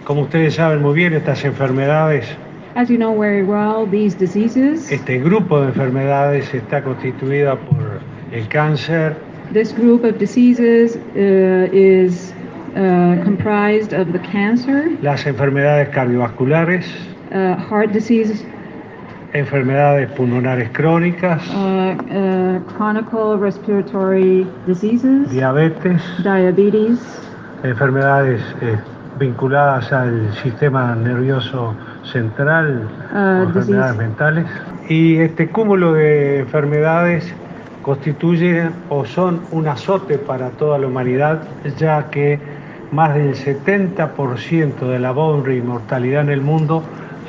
Como ustedes saben muy bien, estas enfermedades, As you know very well, these diseases, este grupo de enfermedades está constituida por el cáncer, this group of diseases is comprised of the cancer, las enfermedades cardiovasculares, heart disease, enfermedades pulmonares crónicas, chronic respiratory diseases, diabetes, diabetes, enfermedades vinculadas al sistema nervioso central, o enfermedades mentales. Y este cúmulo de enfermedades constituyen o son un azote para toda la humanidad, ya que más del 70% de la pobre y mortalidad en el mundo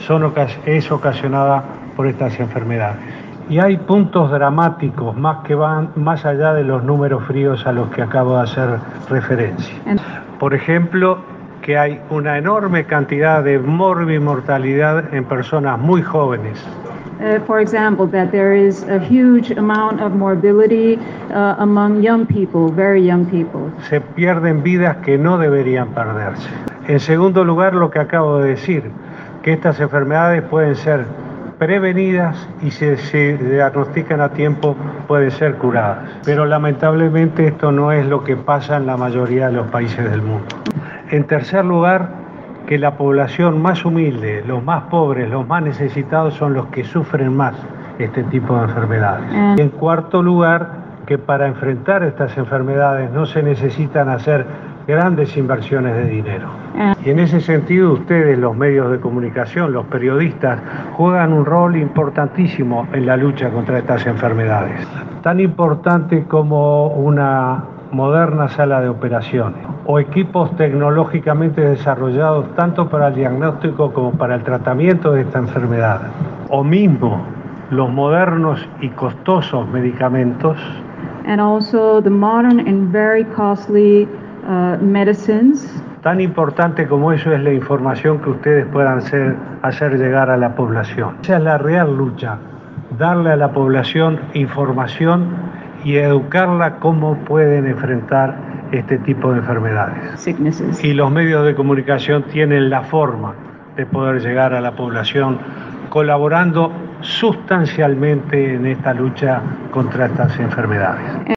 es ocasionada por estas enfermedades. Y hay puntos dramáticos que van más allá de los números fríos a los que acabo de hacer referencia. Por ejemplo, que hay una enorme cantidad de mortalidad en personas muy jóvenes. For example, that there is a huge amount of morbidity among young people, very young people. Se pierden vidas que no deberían perderse. En segundo lugar, lo que acabo de decir, que estas enfermedades pueden ser prevenidas y si se diagnostican a tiempo pueden ser curadas. Pero lamentablemente esto no es lo que pasa en la mayoría de los países del mundo. En tercer lugar, que la población más humilde, los más pobres, los más necesitados son los que sufren más este tipo de enfermedades. Y en cuarto lugar, que para enfrentar estas enfermedades no se necesitan hacer grandes inversiones de dinero. Y en ese sentido ustedes, los medios de comunicación, los periodistas, juegan un rol importantísimo en la lucha contra estas enfermedades. Tan importante como una moderna sala de operaciones o equipos tecnológicamente desarrollados tanto para el diagnóstico como para el tratamiento de esta enfermedad, o mismo los modernos y costosos medicamentos, and also the modern and very costly medicines. Tan importante como eso es la información que ustedes puedan hacer llegar a la población. Esa es la real lucha, darle a la población información y educarla cómo pueden enfrentar este tipo de enfermedades. Sicknesses. Y los medios de comunicación tienen la forma de poder llegar a la población colaborando sustancialmente en esta lucha contra estas enfermedades.